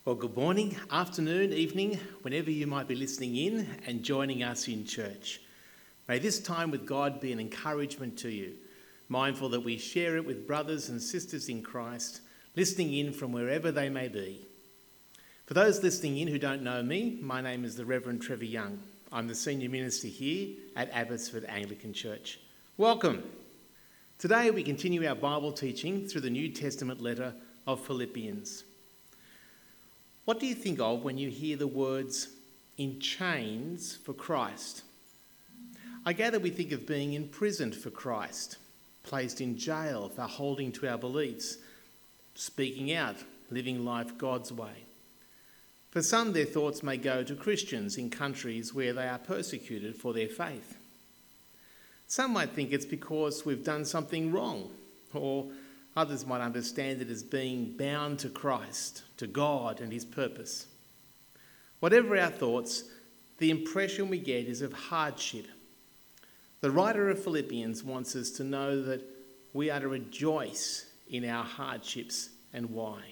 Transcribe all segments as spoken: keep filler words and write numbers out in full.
Well, good morning, afternoon, evening, whenever you might be listening in and joining us in church. May this time with God be an encouragement to you, mindful that we share it with brothers and sisters in Christ, listening in from wherever they may be. For those listening in who don't know me, my name is the Reverend Trevor Young. I'm the senior minister here at Abbotsford Anglican Church. Welcome. Today we continue our Bible teaching through the New Testament letter of Philippians. What do you think of when you hear the words, in chains for Christ? I gather we think of being imprisoned for Christ, placed in jail for holding to our beliefs, speaking out, living life God's way. For some, their thoughts may go to Christians in countries where they are persecuted for their faith. Some might think it's because we've done something wrong, or others might understand it as being bound to Christ, to God and his purpose. Whatever our thoughts, the impression we get is of hardship. The writer of Philippians wants us to know that we are to rejoice in our hardships and why.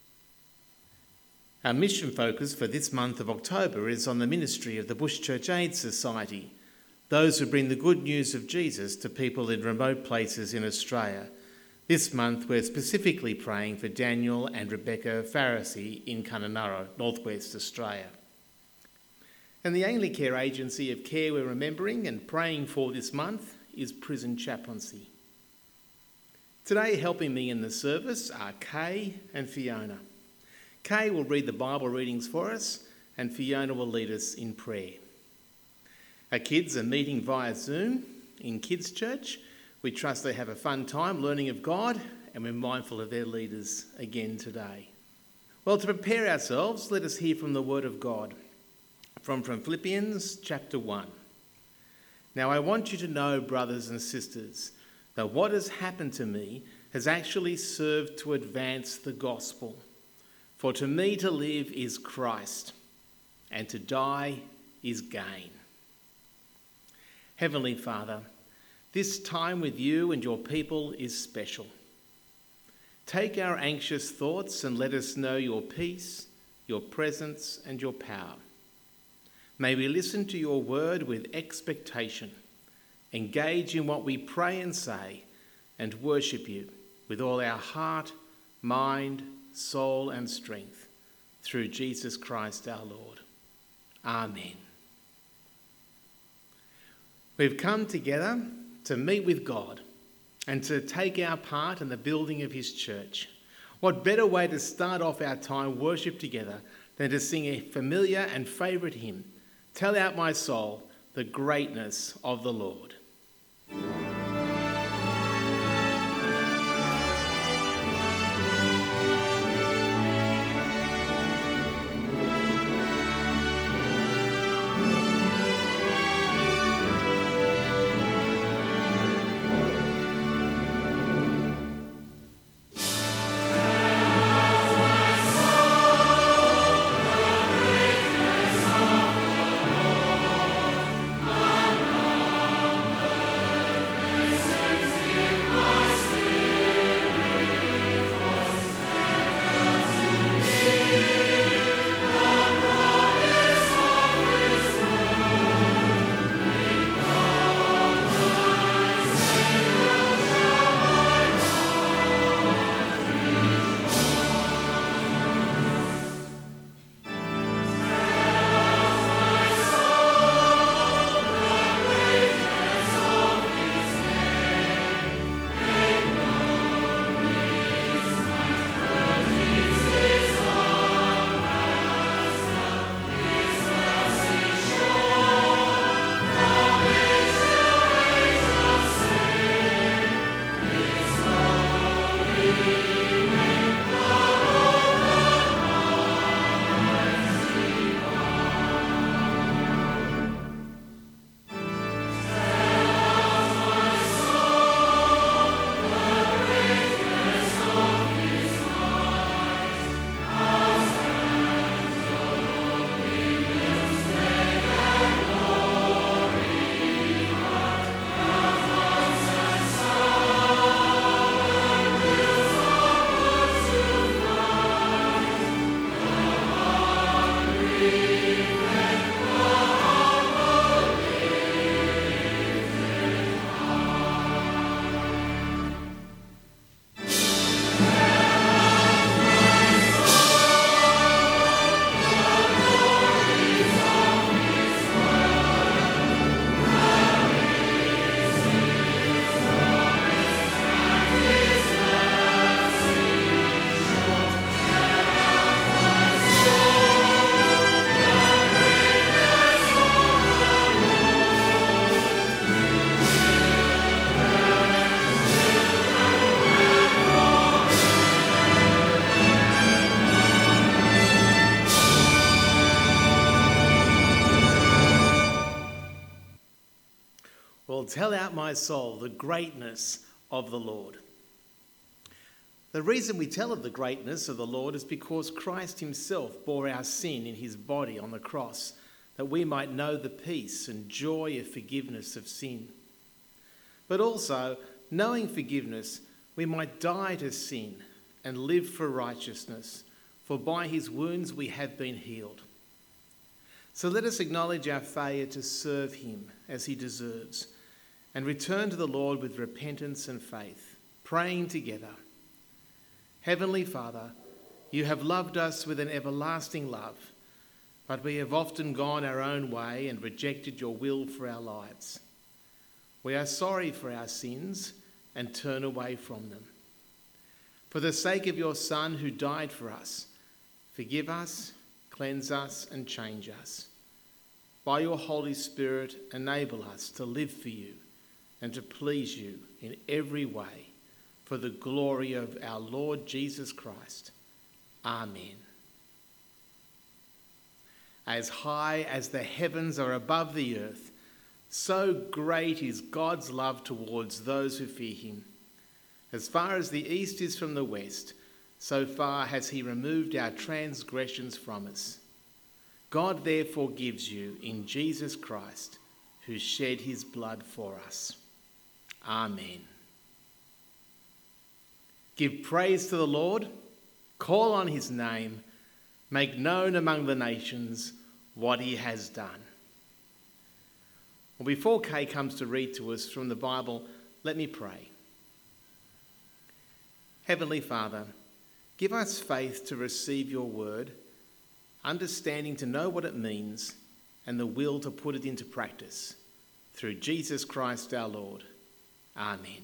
Our mission focus for this month of October is on the ministry of the Bush Church Aid Society, those who bring the good news of Jesus to people in remote places in Australia. This month, we're specifically praying for Daniel and Rebecca Pharisee in Kununurra, northwest Australia. And the only care agency of care we're remembering and praying for this month is Prison Chaplaincy. Today, helping me in the service are Kay and Fiona. Kay will read the Bible readings for us, and Fiona will lead us in prayer. Our kids are meeting via Zoom in Kids Church. We trust they have a fun time learning of God, and we're mindful of their leaders again today. Well, to prepare ourselves, let us hear from the Word of God, from, from Philippians chapter one. Now, I want you to know, brothers and sisters, that what has happened to me has actually served to advance the gospel. For to me to live is Christ, and to die is gain. Heavenly Father, this time with you and your people is special. Take our anxious thoughts and let us know your peace, your presence, and your power. May we listen to your word with expectation, engage in what we pray and say, and worship you with all our heart, mind, soul, and strength, through Jesus Christ our Lord. Amen. We've come together to meet with God and to take our part in the building of his church. What better way to start off our time worship together than to sing a familiar and favourite hymn, Tell Out My Soul, the Greatness of the Lord. tell out my soul the greatness of the Lord. The reason we tell of the greatness of the Lord is because Christ himself bore our sin in his body on the cross, that we might know the peace and joy of forgiveness of sin. But also, knowing forgiveness, we might die to sin and live for righteousness, for by his wounds we have been healed. So let us acknowledge our failure to serve him as he deserves and return to the Lord with repentance and faith, praying together. Heavenly Father, you have loved us with an everlasting love, but we have often gone our own way and rejected your will for our lives. We are sorry for our sins and turn away from them. For the sake of your Son who died for us, forgive us, cleanse us and change us. By your Holy Spirit, enable us to live for you and to please you in every way, for the glory of our Lord Jesus Christ. Amen. As high as the heavens are above the earth, so great is God's love towards those who fear him. As far as the east is from the west, so far has he removed our transgressions from us. God therefore gives you in Jesus Christ, who shed his blood for us. Amen. Give praise to the Lord, call on his name, make known among the nations what he has done. Well, before Kay comes to read to us from the Bible, let me pray. Heavenly Father, give us faith to receive your word, understanding to know what it means, and the will to put it into practice. Through Jesus Christ our Lord. Amen.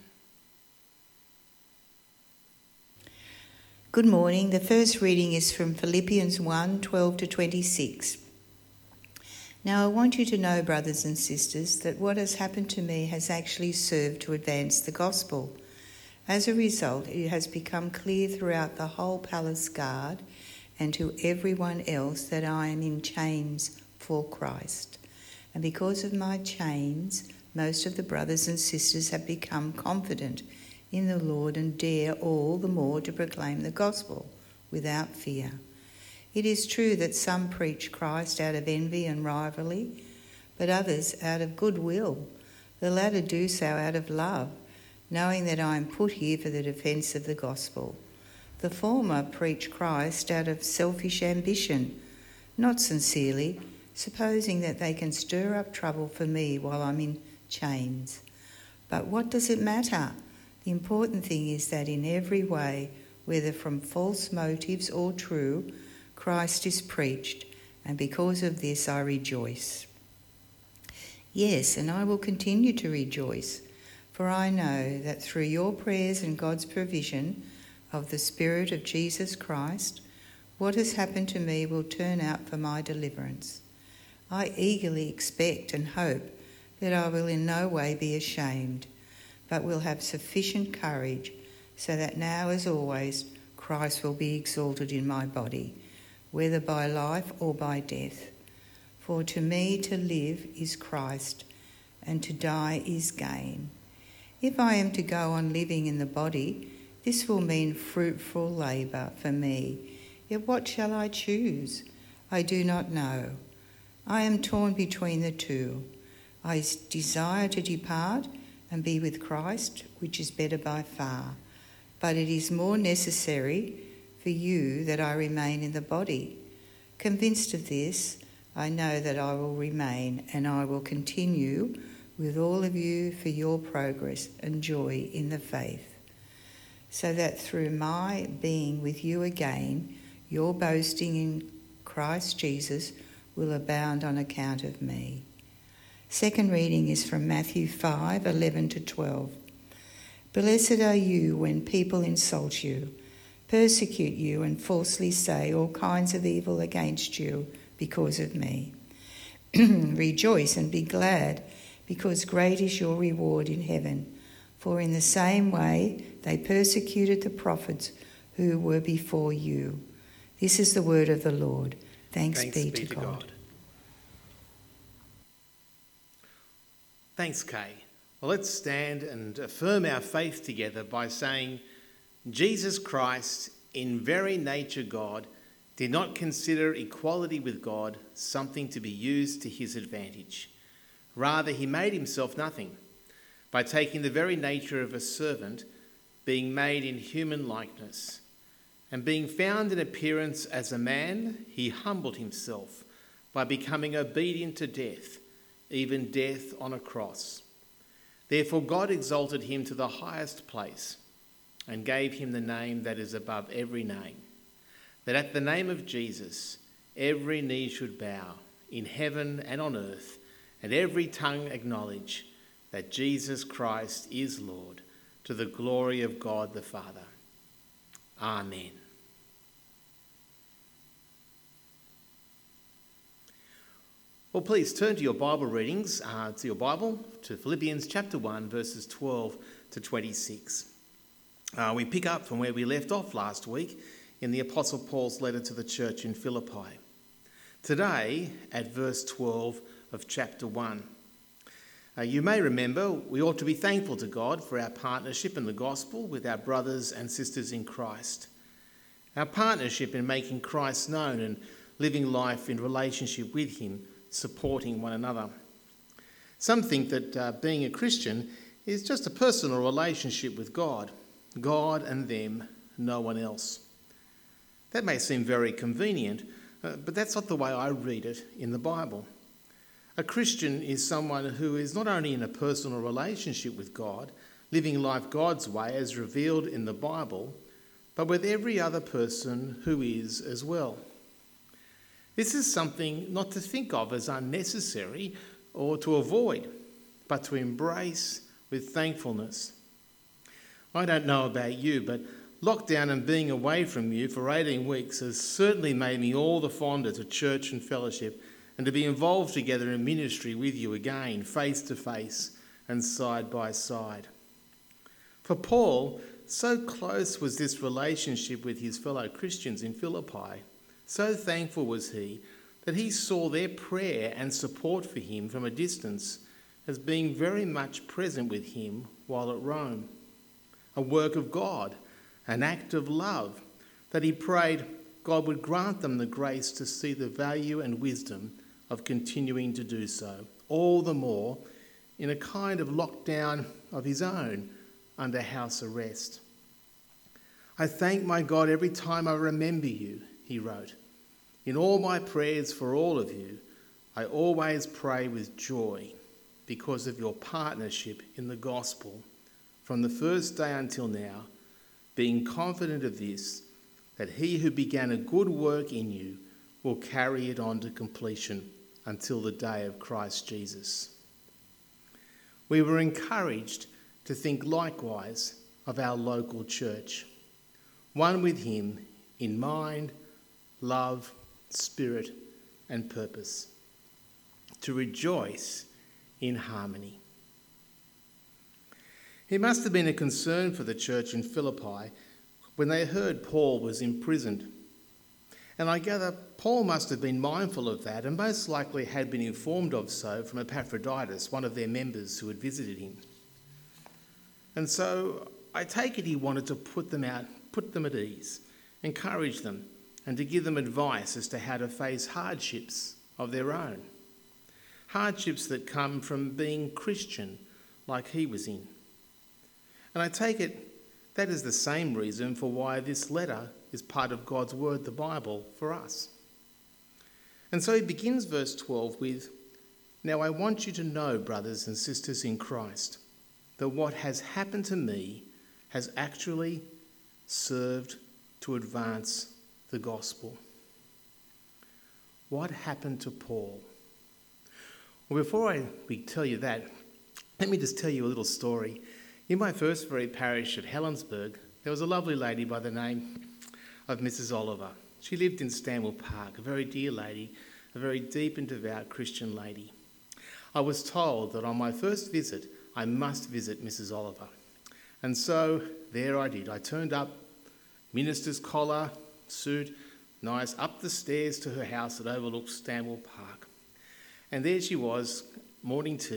Good morning. The first reading is from Philippians one, twelve to twenty-six. Now I want you to know, brothers and sisters, that what has happened to me has actually served to advance the gospel. As a result, it has become clear throughout the whole palace guard and to everyone else that I am in chains for Christ. And because of my chains, most of the brothers and sisters have become confident in the Lord and dare all the more to proclaim the gospel without fear. It is true that some preach Christ out of envy and rivalry, but others out of goodwill. The latter do so out of love, knowing that I am put here for the defence of the gospel. The former preach Christ out of selfish ambition, not sincerely, supposing that they can stir up trouble for me while I'm in chains. But what does it matter? The important thing is that in every way, whether from false motives or true, Christ is preached, and because of this I rejoice. Yes, and I will continue to rejoice, for I know that through your prayers and God's provision of the Spirit of Jesus Christ, what has happened to me will turn out for my deliverance. I eagerly expect and hope that I will in no way be ashamed, but will have sufficient courage so that now as always Christ will be exalted in my body, whether by life or by death. For to me to live is Christ, and to die is gain. If I am to go on living in the body, this will mean fruitful labour for me. Yet what shall I choose? I do not know. I am torn between the two. I desire to depart and be with Christ, which is better by far. But it is more necessary for you that I remain in the body. Convinced of this, I know that I will remain and I will continue with all of you for your progress and joy in the faith, so that through my being with you again, your boasting in Christ Jesus will abound on account of me. Second reading is from Matthew five, eleven to twelve. Blessed are you when people insult you, persecute you and falsely say all kinds of evil against you because of me. Rejoice and be glad, because great is your reward in heaven. For in the same way they persecuted the prophets who were before you. This is the word of the Lord. Thanks, Thanks be, be to, to God. God. Thanks, Kay. Well, let's stand and affirm our faith together by saying, Jesus Christ, in very nature God, did not consider equality with God something to be used to his advantage. Rather, he made himself nothing by taking the very nature of a servant, being made in human likeness. And being found in appearance as a man, he humbled himself by becoming obedient to death, even death on a cross. Therefore God exalted him to the highest place and gave him the name that is above every name, that at the name of Jesus every knee should bow in heaven and on earth, and every tongue acknowledge that Jesus Christ is Lord, to the glory of God the Father. Amen. Well, please turn to your Bible readings, uh, to your Bible, to Philippians chapter one, verses twelve to twenty-six. Uh, we pick up from where we left off last week in the Apostle Paul's letter to the church in Philippi. Today, at verse twelve of chapter one. Uh, you may remember we ought to be thankful to God for our partnership in the gospel with our brothers and sisters in Christ. Our partnership in making Christ known and living life in relationship with him, supporting one another. Some think that uh, being a Christian is just a personal relationship with God, God and them, no one else. That may seem very convenient, uh, but that's not the way I read it in the Bible. A Christian is someone who is not only in a personal relationship with God, living life God's way as revealed in the Bible, but with every other person who is as well. This is something not to think of as unnecessary or to avoid, but to embrace with thankfulness. I don't know about you, but lockdown and being away from you for eighteen weeks has certainly made me all the fonder to church and fellowship, and to be involved together in ministry with you again, face to face and side by side. For Paul, so close was this relationship with his fellow Christians in Philippi, so thankful was he that he saw their prayer and support for him from a distance as being very much present with him while at Rome. A work of God, an act of love, that he prayed God would grant them the grace to see the value and wisdom of continuing to do so, all the more in a kind of lockdown of his own under house arrest. I thank my God every time I remember you, he wrote. In all my prayers for all of you, I always pray with joy because of your partnership in the gospel from the first day until now, being confident of this, that he who began a good work in you will carry it on to completion until the day of Christ Jesus. We were encouraged to think likewise of our local church, one with him in mind, love, spirit and purpose, to rejoice in harmony. It must have been a concern for the church in Philippi when they heard Paul was imprisoned. And I gather Paul must have been mindful of that and most likely had been informed of so from Epaphroditus, one of their members who had visited him. And so I take it he wanted to put them out, put them at ease, encourage them, and to give them advice as to how to face hardships of their own. Hardships that come from being Christian like he was in. And I take it that is the same reason for why this letter is part of God's word, the Bible, for us. And so he begins verse twelve with, "Now I want you to know, brothers and sisters in Christ, that what has happened to me has actually served to advance the gospel." What happened to Paul? Well, before I we tell you that, let me just tell you a little story. In my first very parish at Helensburgh, there was a lovely lady by the name of Missus Oliver. She lived in Stanwell Park, a very dear lady, a very deep and devout Christian lady. I was told that on my first visit, I must visit Missus Oliver. And so there I did. I turned up, minister's collar, suit, nice, up the stairs to her house that overlooks Stanwell Park. And there she was, morning tea,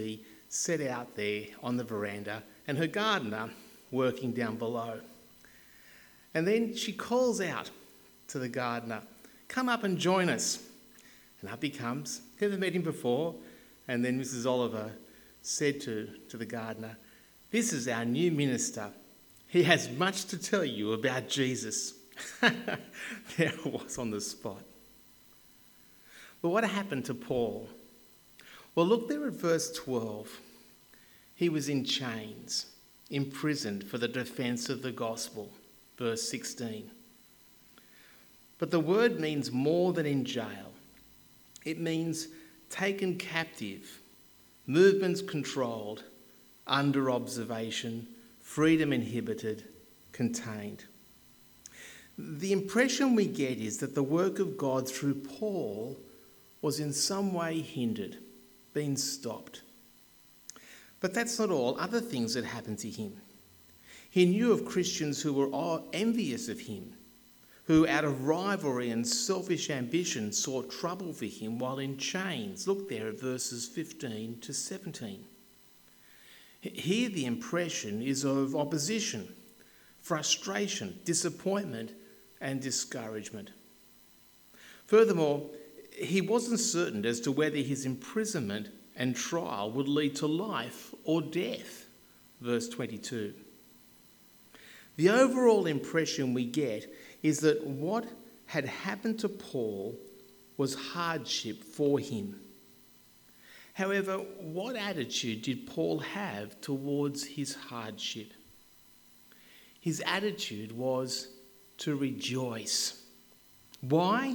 set out there on the veranda and her gardener working down below. And then she calls out to the gardener, "Come up and join us." And up he comes. Never met him before. And then Missus Oliver said to, to the gardener, "This is our new minister. He has much to tell you about Jesus." There it was on the spot. But what happened to Paul? Well, look there at verse twelve. He was in chains, imprisoned for the defence of the gospel. Verse sixteen. But the word means more than in jail. It means taken captive, movements controlled, under observation, freedom inhibited, contained. The impression we get is that the work of God through Paul was in some way hindered, been stopped. But that's not all. Other things had happened to him. He knew of Christians who were envious of him, who out of rivalry and selfish ambition sought trouble for him while in chains. Look there at verses fifteen to seventeen. Here the impression is of opposition, frustration, disappointment and discouragement. Furthermore, he wasn't certain as to whether his imprisonment and trial would lead to life or death. Verse twenty-two. The overall impression we get is that what had happened to Paul was hardship for him. However, what attitude did Paul have towards his hardship? His attitude was to rejoice. Why?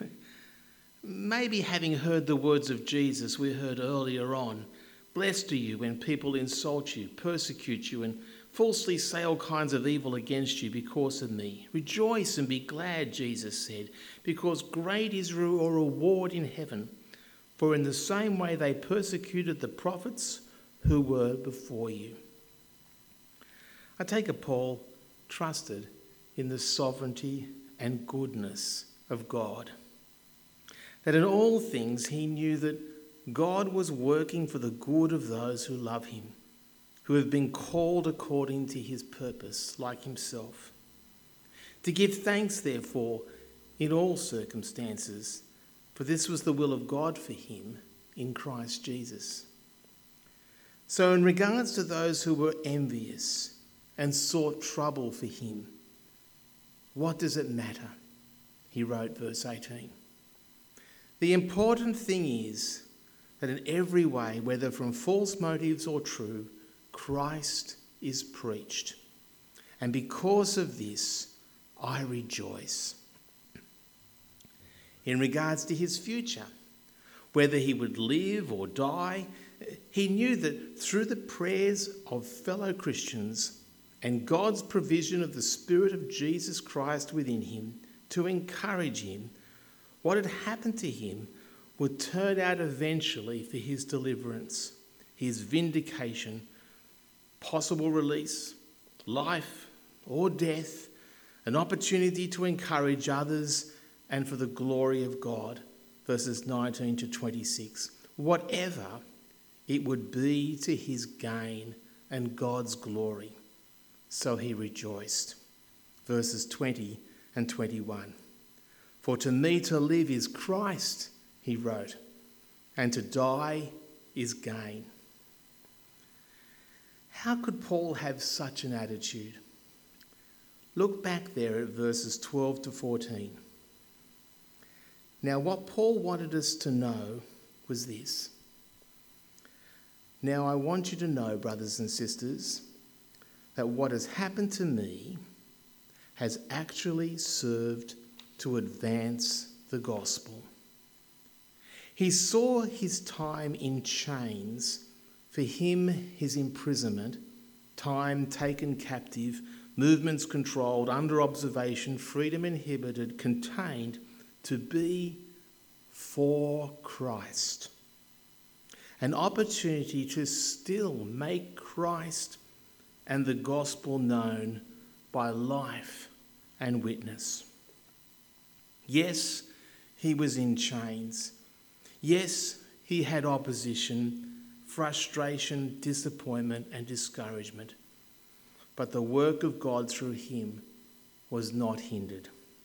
Maybe having heard the words of Jesus we heard earlier on, "Blessed are you when people insult you, persecute you, and falsely say all kinds of evil against you because of me. Rejoice and be glad," Jesus said, "because great is your reward in heaven. For in the same way they persecuted the prophets who were before you." I take it Paul trusted in the sovereignty and goodness of God. That in all things he knew that God was working for the good of those who love him, who have been called according to his purpose, like himself. To give thanks, therefore, in all circumstances, for this was the will of God for him in Christ Jesus. So in regards to those who were envious and sought trouble for him, what does it matter? He wrote, verse eighteen. The important thing is that in every way, whether from false motives or true, Christ is preached. And because of this, I rejoice. In regards to his future, whether he would live or die, he knew that through the prayers of fellow Christians and God's provision of the Spirit of Jesus Christ within him to encourage him, what had happened to him would turn out eventually for his deliverance, his vindication, possible release, life or death, an opportunity to encourage others and for the glory of God, verses nineteen to twenty-six. Whatever it would be to his gain and God's glory. So he rejoiced. Verses twenty and twenty-one. For to me to live is Christ, he wrote, and to die is gain. How could Paul have such an attitude? Look back there at verses twelve to fourteen. Now, what Paul wanted us to know was this. Now, I want you to know, brothers and sisters, that what has happened to me has actually served to advance the gospel. He saw his time in chains, for him his imprisonment, time taken captive, movements controlled, under observation, freedom inhibited, contained, to be for Christ. An opportunity to still make Christ and the gospel known by life and witness. Yes, he was in chains. Yes, he had opposition, frustration, disappointment, and discouragement. But the work of God through him was not hindered.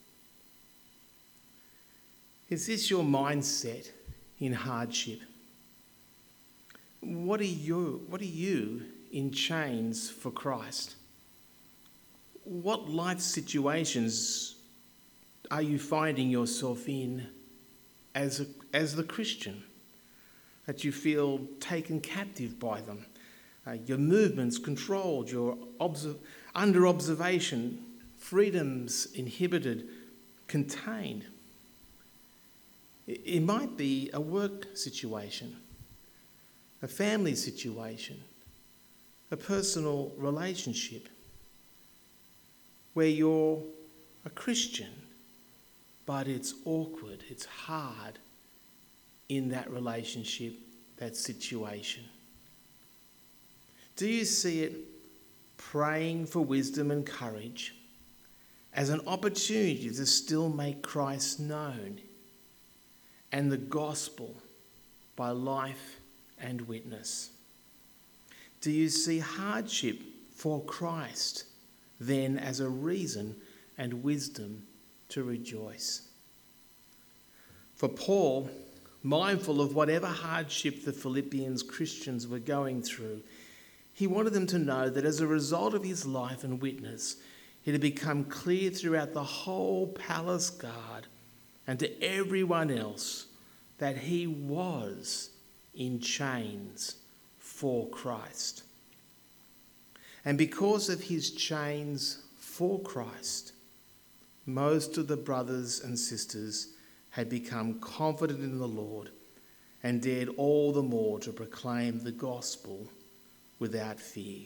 Is this your mindset in hardship? What are you, what are you in chains for Christ? What life situations are you finding yourself in as a, as the Christian, that you feel taken captive by them? Uh, your movements controlled, you're observ- under observation, freedoms inhibited, contained. It, it might be a work situation, a family situation, a personal relationship where you're a Christian, but it's awkward, it's hard in that relationship, that situation. Do you see it praying for wisdom and courage as an opportunity to still make Christ known and the gospel by life and witness? Do you see hardship for Christ then as a reason and wisdom to rejoice? For Paul, mindful of whatever hardship the Philippians Christians were going through, he wanted them to know that as a result of his life and witness, it had become clear throughout the whole palace guard and to everyone else that he was in chains for Christ. And because of his chains for Christ, most of the brothers and sisters had become confident in the Lord and dared all the more to proclaim the gospel without fear.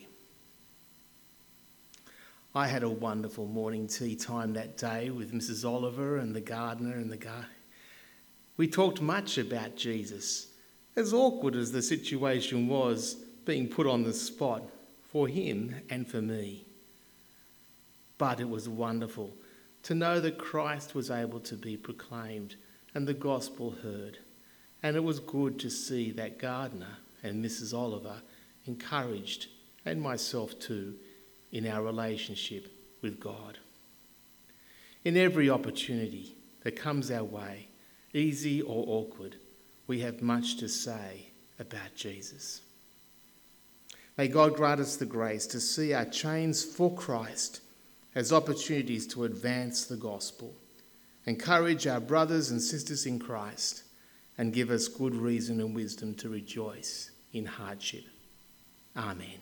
I had a wonderful morning tea time that day with Missus Oliver and the gardener and the garden. We talked much about Jesus, as awkward as the situation was, being put on the spot for him and for me. But it was wonderful to know that Christ was able to be proclaimed and the gospel heard. And it was good to see that gardener and Missus Oliver encouraged, and myself too, in our relationship with God. In every opportunity that comes our way, easy or awkward, we have much to say about Jesus. May God grant us the grace to see our chains for Christ as opportunities to advance the gospel, encourage our brothers and sisters in Christ, and give us good reason and wisdom to rejoice in hardship. Amen.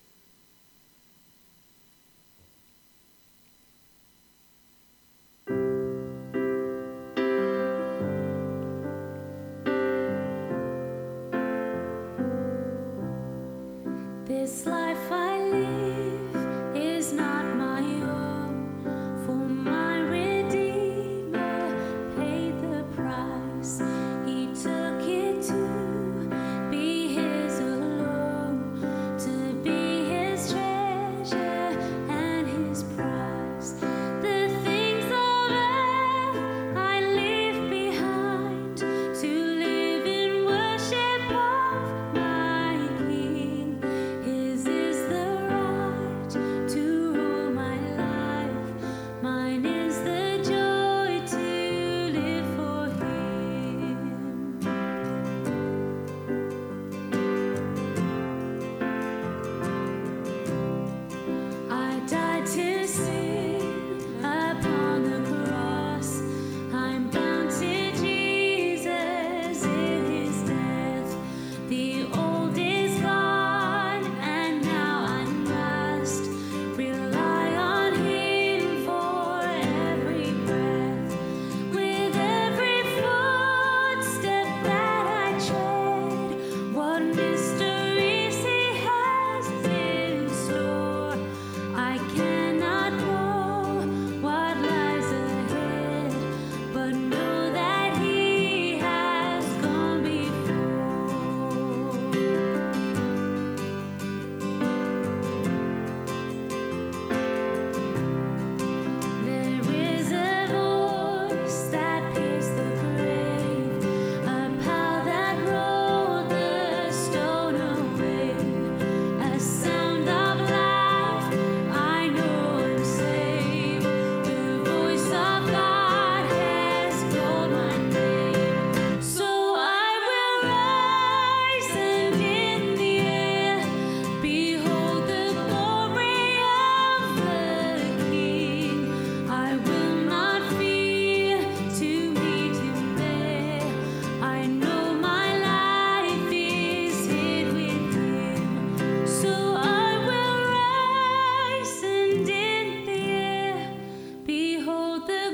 This life I live is not my own, for my Redeemer paid the price. He took it to be his alone, to be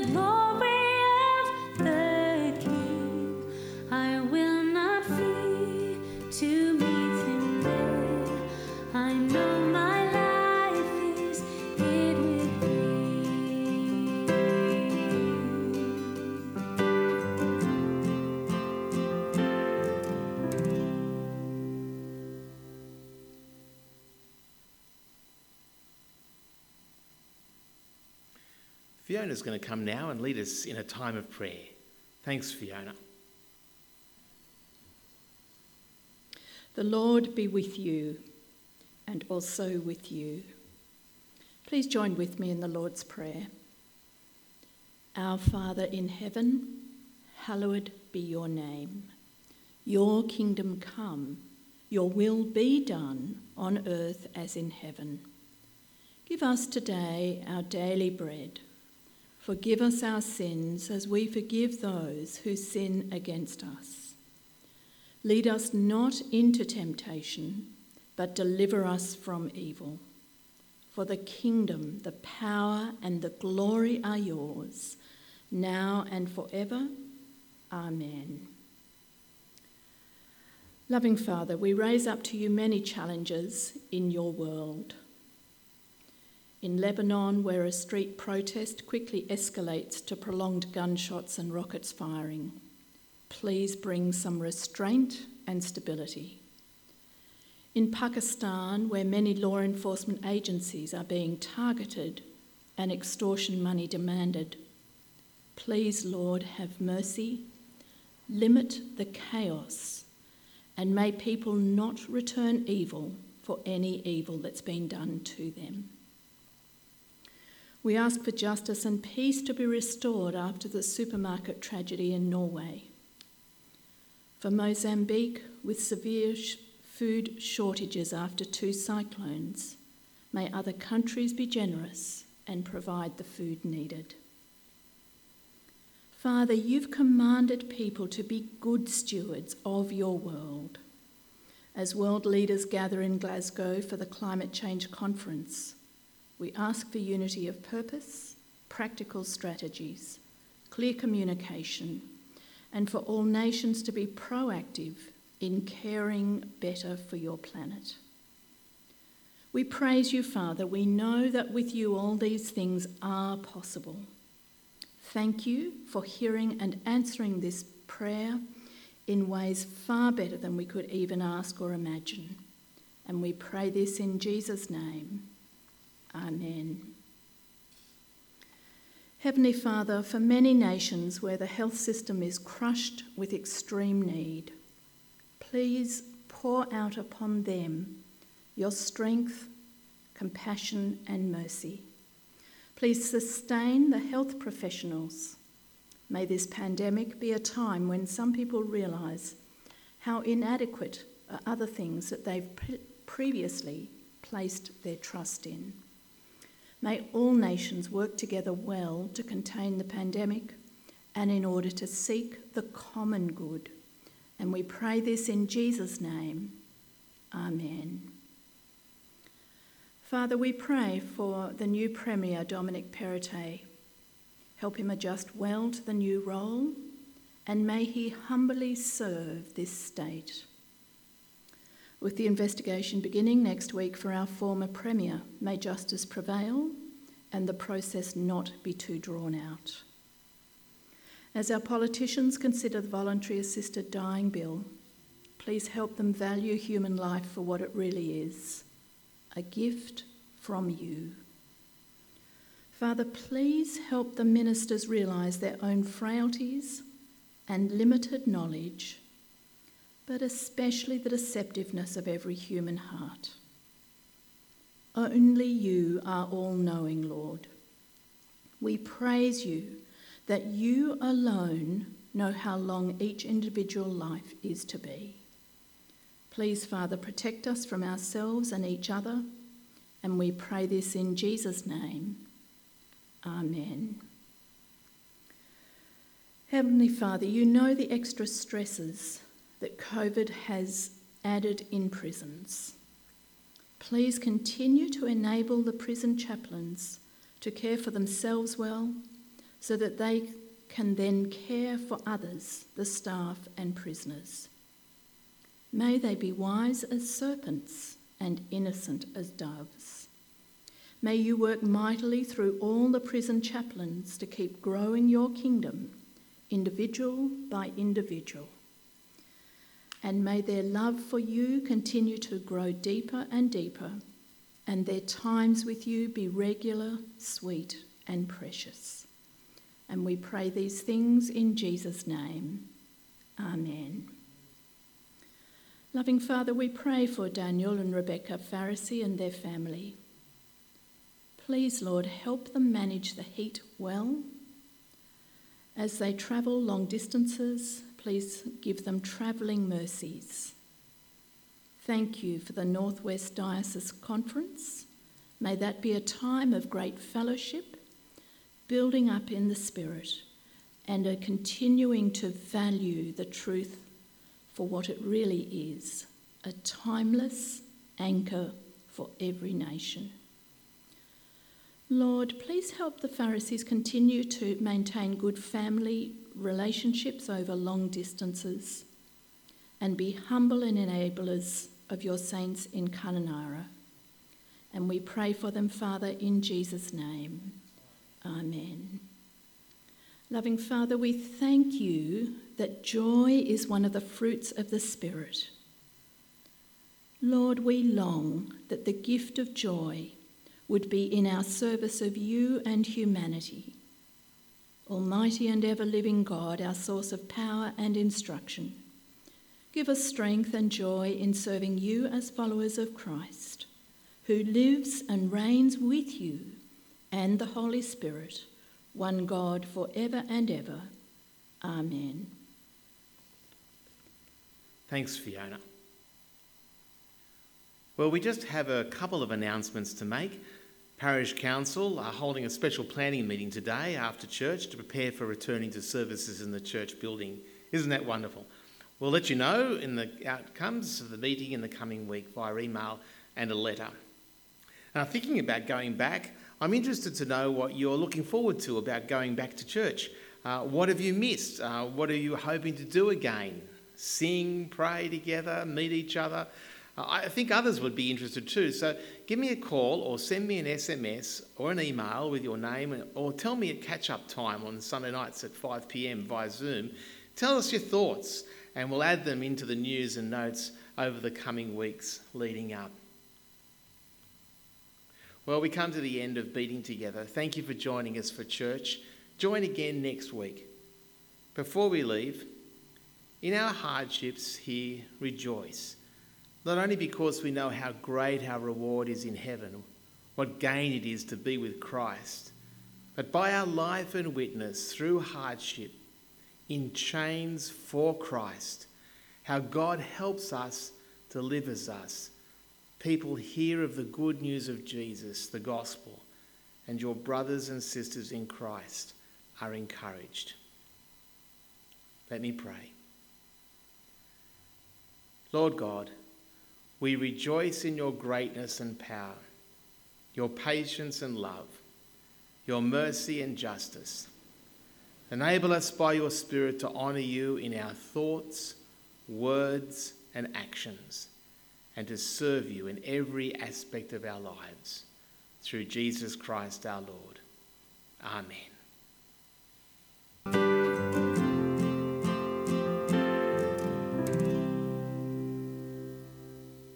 glory of the King. I will not fear to meet him there. I know my life is hid with thee. Fiona's going to come now and lead us in a time of prayer. Thanks, Fiona. The Lord be with you and also with you. Please join with me in the Lord's Prayer. Our Father in heaven, hallowed be your name. Your kingdom come, your will be done on earth as in heaven. Give us today our daily bread. Forgive us our sins as we forgive those who sin against us. Lead us not into temptation, but deliver us from evil. For the kingdom, the power, and the glory are yours, now and forever. Amen. Loving Father, we raise up to you many challenges in your world. In Lebanon, where a street protest quickly escalates to prolonged gunshots and rockets firing, please bring some restraint and stability. In Pakistan, where many law enforcement agencies are being targeted and extortion money demanded, please, Lord, have mercy, limit the chaos, and may people not return evil for any evil that's been done to them. We ask for justice and peace to be restored after the supermarket tragedy in Norway. For Mozambique, with severe sh- food shortages after two cyclones, may other countries be generous and provide the food needed. Father, you've commanded people to be good stewards of your world. As world leaders gather in Glasgow for the Climate Change Conference, we ask for unity of purpose, practical strategies, clear communication, and for all nations to be proactive in caring better for your planet. We praise you, Father. We know that with you all these things are possible. Thank you for hearing and answering this prayer in ways far better than we could even ask or imagine. And we pray this in Jesus' name. Amen. Heavenly Father, for many nations where the health system is crushed with extreme need, please pour out upon them your strength, compassion, and mercy. Please sustain the health professionals. May this pandemic be a time when some people realise how inadequate are other things that they've pre- previously placed their trust in. May all nations work together well to contain the pandemic and in order to seek the common good. And we pray this in Jesus' name. Amen. Father, we pray for the new Premier, Dominic Perrottet. Help him adjust well to the new role, and may he humbly serve this state. With the investigation beginning next week for our former Premier, may justice prevail and the process not be too drawn out. As our politicians consider the voluntary assisted dying bill, please help them value human life for what it really is, a gift from you. Father, please help the ministers realise their own frailties and limited knowledge, but especially the deceptiveness of every human heart. Only you are all-knowing, Lord. We praise you that you alone know how long each individual life is to be. Please, Father, protect us from ourselves and each other, and we pray this in Jesus' name. Amen. Heavenly Father, you know the extra stresses that COVID has added in prisons. Please continue to enable the prison chaplains to care for themselves well, so that they can then care for others, the staff and prisoners. May they be wise as serpents and innocent as doves. May you work mightily through all the prison chaplains to keep growing your kingdom, individual by individual. And may their love for you continue to grow deeper and deeper, and their times with you be regular, sweet, and precious. And we pray these things in Jesus' name. Amen. Loving Father, we pray for Daniel and Rebecca Pharisee and their family. Please, Lord, help them manage the heat well. As they travel long distances, please give them travelling mercies. Thank you for the Northwest Diocese Conference. May that be a time of great fellowship, building up in the Spirit, and a continuing to value the truth for what it really is, a timeless anchor for every nation. Lord, please help the Pharisees continue to maintain good family relationships over long distances and be humble and enablers of your saints in Kununurra. And we pray for them, Father, in Jesus' name. Amen. Loving Father, we thank you that joy is one of the fruits of the Spirit. Lord, we long that the gift of joy would be in our service of you and humanity. Almighty and ever-living God, our source of power and instruction, give us strength and joy in serving you as followers of Christ, who lives and reigns with you and the Holy Spirit, one God, for ever and ever. Amen. Thanks, Fiona. Well, we just have a couple of announcements to make. Parish Council are holding a special planning meeting today after church to prepare for returning to services in the church building. Isn't that wonderful? We'll let you know in the outcomes of the meeting in the coming week via email and a letter. Now, thinking about going back, I'm interested to know what you're looking forward to about going back to church. Uh, what have you missed? Uh, what are you hoping to do again? Sing, pray together, meet each other? Uh, I think others would be interested too. So give me a call or send me an S M S or an email with your name, or tell me at catch-up time on Sunday nights at five p.m. via Zoom. Tell us your thoughts and we'll add them into the news and notes over the coming weeks leading up. Well, we come to the end of Beating Together. Thank you for joining us for church. Join again next week. Before we leave, in our hardships here, rejoice. Not only because we know how great our reward is in heaven, what gain it is to be with Christ, but by our life and witness through hardship, in chains for Christ, how God helps us, delivers us. People hear of the good news of Jesus, the gospel, and your brothers and sisters in Christ are encouraged. Let me pray. Lord God, we rejoice in your greatness and power, your patience and love, your mercy and justice. Enable us by your Spirit to honour you in our thoughts, words and actions, and to serve you in every aspect of our lives. Through Jesus Christ our Lord. Amen.